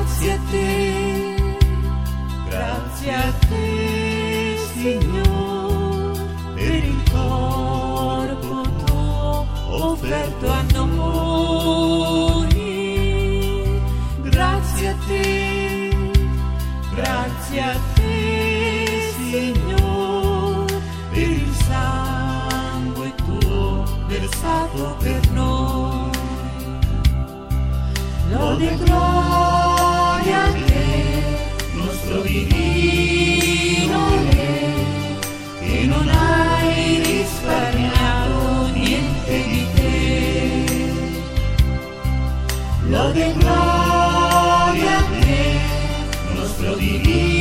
grazie a te, Signore, per il corpo tuo offerto a noi. Grazie a te, Signore, per il sangue tuo versato per noi. Lode e gloria a te, nostro divino Re, che non hai risparmiato niente di te. Lode e gloria a te, nostro divino